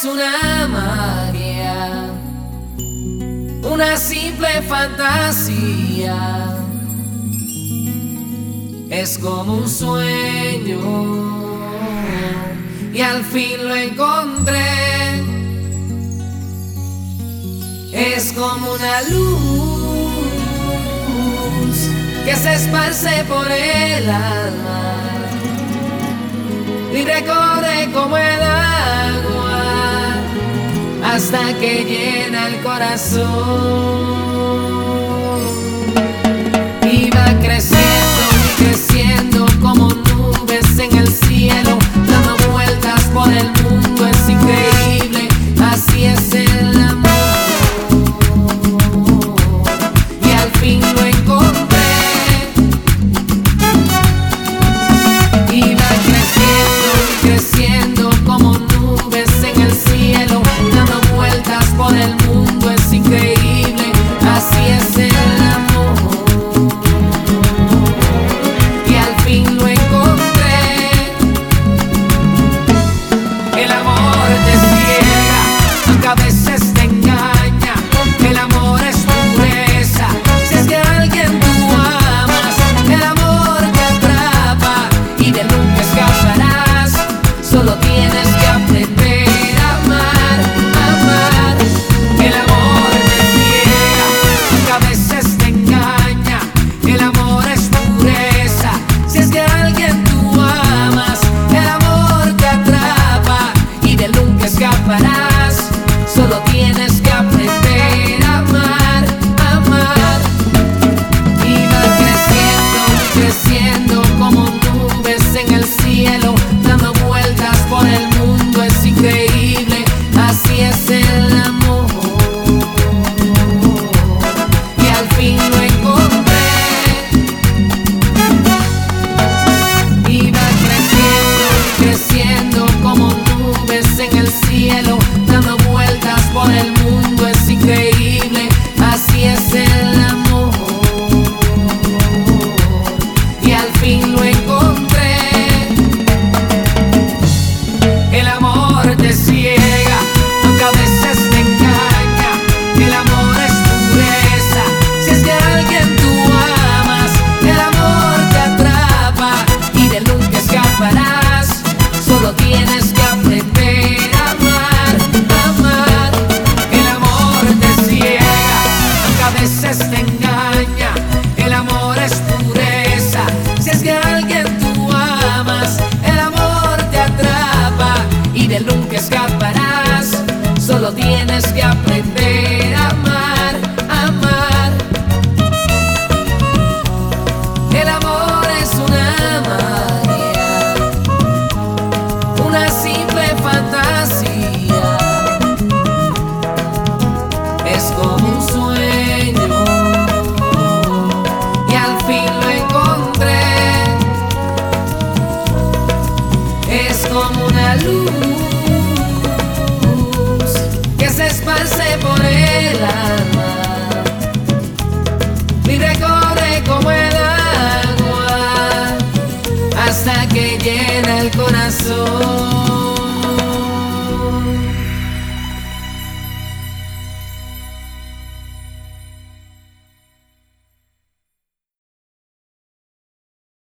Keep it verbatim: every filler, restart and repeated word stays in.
una magia, una simple fantasía. Es como un sueño y al fin lo encontré. Es como una luz que se esparce por el alma y recorre como el agua hasta que llena el corazón. Y va creciendo y creciendo como nubes en el cielo, dando vueltas por el mundo. Es increíble, así es el amor. Y al fin lo encontré. Y va creciendo y creciendo como nubes en el cielo, dando vueltas por el mundo. Es increíble, así es el amor. Y al fin lo encontré. El amor te ciega, aunque a veces te engaña. El amor es pureza, si es que a alguien tú amas. El amor te atrapa y de nunca escaparás. Solo tienes que aprender a amar, a amar. El amor te ciega, aunque a veces te engaña. El amor es pureza, si es que a alguien tú amas. El amor te atrapa y de nunca escaparás. Solo tienes que aprender a amar, a amar. Y va creciendo y creciendo como nubes en el cielo, dando vueltas por el mundo. Es increíble, así es el amor. Y al fin lo encontré. Y va creciendo y creciendo como nubes en el cielo, dando vueltas por el mundo. Es increíble, así es el amor. Y al fin lo encontré. El amor te ciega, aunque a veces te engaña. El amor es pureza, si es que a alguien tú amas. El amor te atrapa y de nunca escaparás. Solo tienes que aprender a amar, a amar. El amor te ciega, aunque a veces te engaña. El amor es pureza, si es que a alguien tú amas. El amor te atrapa y de nunca escaparás. Solo tienes que aprender